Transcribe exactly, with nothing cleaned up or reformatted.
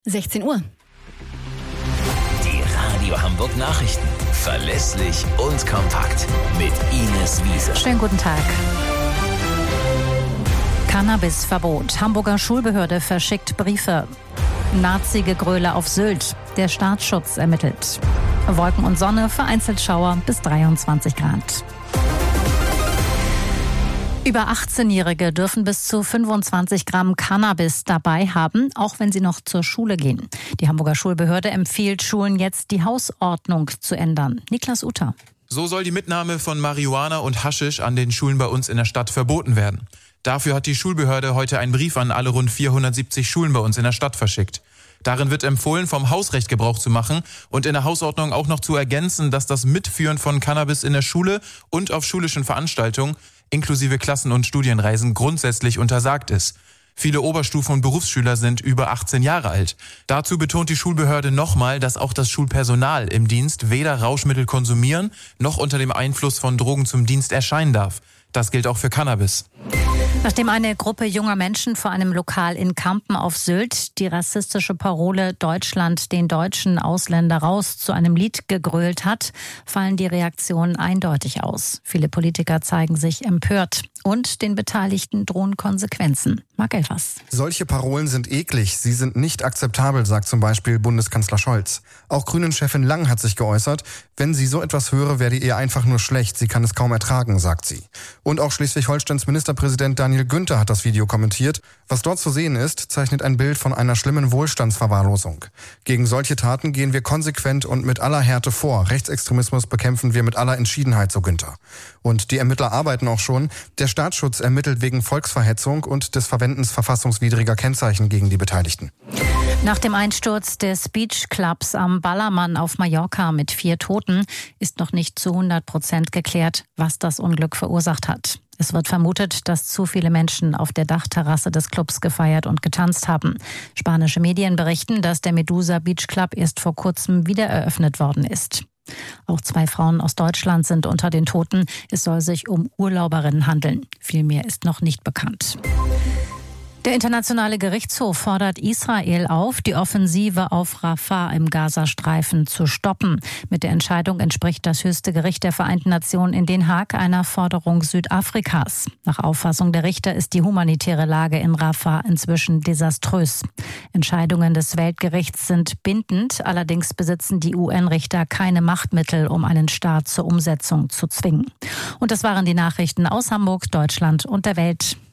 sechzehn Uhr. Die Radio Hamburg Nachrichten. Verlässlich und kompakt. Mit Ines Wiese. Schönen guten Tag. Cannabisverbot. Hamburger Schulbehörde verschickt Briefe. Nazi-Gegröle auf Sylt. Der Staatsschutz ermittelt. Wolken und Sonne, vereinzelt Schauer bis dreiundzwanzig Grad. Über achtzehnjährige dürfen bis zu fünfundzwanzig Gramm Cannabis dabei haben, auch wenn sie noch zur Schule gehen. Die Hamburger Schulbehörde empfiehlt Schulen jetzt, die Hausordnung zu ändern. Niklas Utter. So soll die Mitnahme von Marihuana und Haschisch an den Schulen bei uns in der Stadt verboten werden. Dafür hat die Schulbehörde heute einen Brief an alle rund vierhundertsiebzig Schulen bei uns in der Stadt verschickt. Darin wird empfohlen, vom Hausrecht Gebrauch zu machen und in der Hausordnung auch noch zu ergänzen, dass das Mitführen von Cannabis in der Schule und auf schulischen Veranstaltungen inklusive Klassen- und Studienreisen grundsätzlich untersagt ist. Viele Oberstufen- und Berufsschüler sind über achtzehn Jahre alt. Dazu betont die Schulbehörde nochmal, dass auch das Schulpersonal im Dienst weder Rauschmittel konsumieren noch unter dem Einfluss von Drogen zum Dienst erscheinen darf. Das gilt auch für Cannabis. Nachdem eine Gruppe junger Menschen vor einem Lokal in Kampen auf Sylt die rassistische Parole Deutschland den deutschen Ausländer raus zu einem Lied gegrölt hat, fallen die Reaktionen eindeutig aus. Viele Politiker zeigen sich empört und den Beteiligten drohen Konsequenzen. Marc Elfers. Solche Parolen sind eklig, sie sind nicht akzeptabel, sagt zum Beispiel Bundeskanzler Scholz. Auch Grünen-Chefin Lang hat sich geäußert, wenn sie so etwas höre, werde ihr einfach nur schlecht, sie kann es kaum ertragen, sagt sie. Und auch Schleswig-Holsteins Ministerpräsident Daniel Günther hat das Video kommentiert. Was dort zu sehen ist, zeichnet ein Bild von einer schlimmen Wohlstandsverwahrlosung. Gegen solche Taten gehen wir konsequent und mit aller Härte vor. Rechtsextremismus bekämpfen wir mit aller Entschiedenheit, so Günther. Und die Ermittler arbeiten auch schon. Der Staatsschutz ermittelt wegen Volksverhetzung und des Verwendens verfassungswidriger Kennzeichen gegen die Beteiligten. Nach dem Einsturz des Beachclubs am Ballermann auf Mallorca mit vier Toten ist noch nicht zu hundert Prozent geklärt, was das Unglück verursacht hat. Es wird vermutet, dass zu viele Menschen auf der Dachterrasse des Clubs gefeiert und getanzt haben. Spanische Medien berichten, dass der Medusa Beach Club erst vor kurzem wieder eröffnet worden ist. Auch zwei Frauen aus Deutschland sind unter den Toten. Es soll sich um Urlauberinnen handeln. Viel mehr ist noch nicht bekannt. Der Internationale Gerichtshof fordert Israel auf, die Offensive auf Rafah im Gazastreifen zu stoppen. Mit der Entscheidung entspricht das höchste Gericht der Vereinten Nationen in Den Haag einer Forderung Südafrikas. Nach Auffassung der Richter ist die humanitäre Lage in Rafah inzwischen desaströs. Entscheidungen des Weltgerichts sind bindend, allerdings besitzen die U N-Richter keine Machtmittel, um einen Staat zur Umsetzung zu zwingen. Und das waren die Nachrichten aus Hamburg, Deutschland und der Welt.